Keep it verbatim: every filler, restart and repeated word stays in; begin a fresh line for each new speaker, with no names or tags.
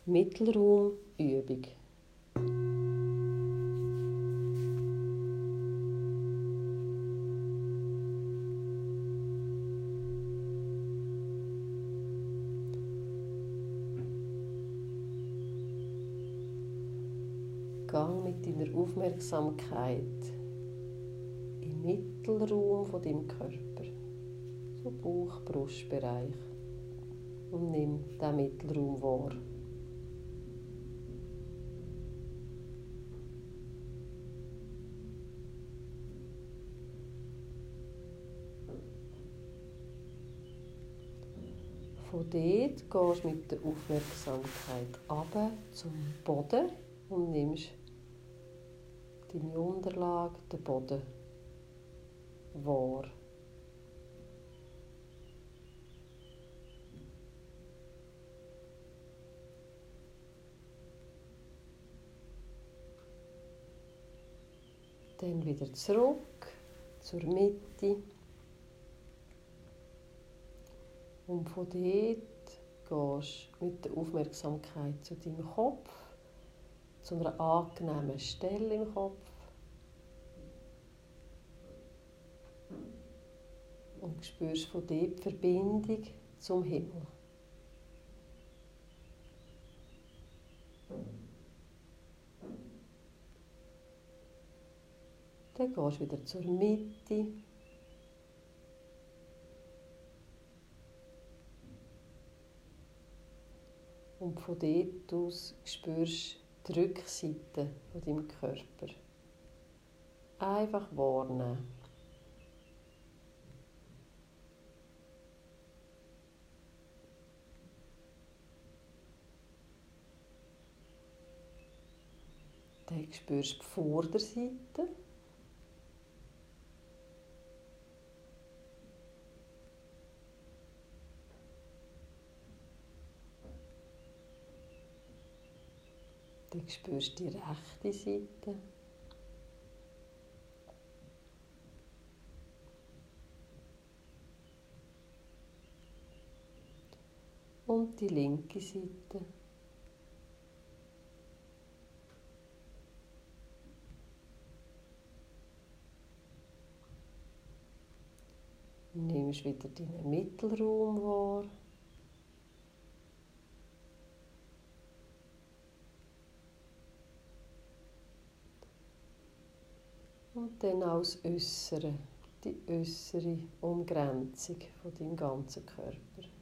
Mittelraumübung. Gang mit deiner Aufmerksamkeit im Mittelraum von deinem Körper, so Bauch-Brustbereich, und nimm diesen Mittelraum wahr. Von dort gehst du mit der Aufmerksamkeit runter zum Boden und nimmst deine Unterlage, den Boden, wahr. Dann wieder zurück zur Mitte. Und von dort gehst du mit der Aufmerksamkeit zu deinem Kopf, zu einer angenehmen Stelle im Kopf. Und spürst von dort die Verbindung zum Himmel. Dann gehst du wieder zur Mitte. Und von dort aus spürst du die Rückseite von deinem Körper. Einfach wahrnehmen. Dann spürst du die Vorderseite. Dann spürst du die rechte Seite. Und die linke Seite. Nimmst wieder deinen Mittelraum wahr. Und dann auch das Äußere, die äußere Umgrenzung von deinem ganzen Körper.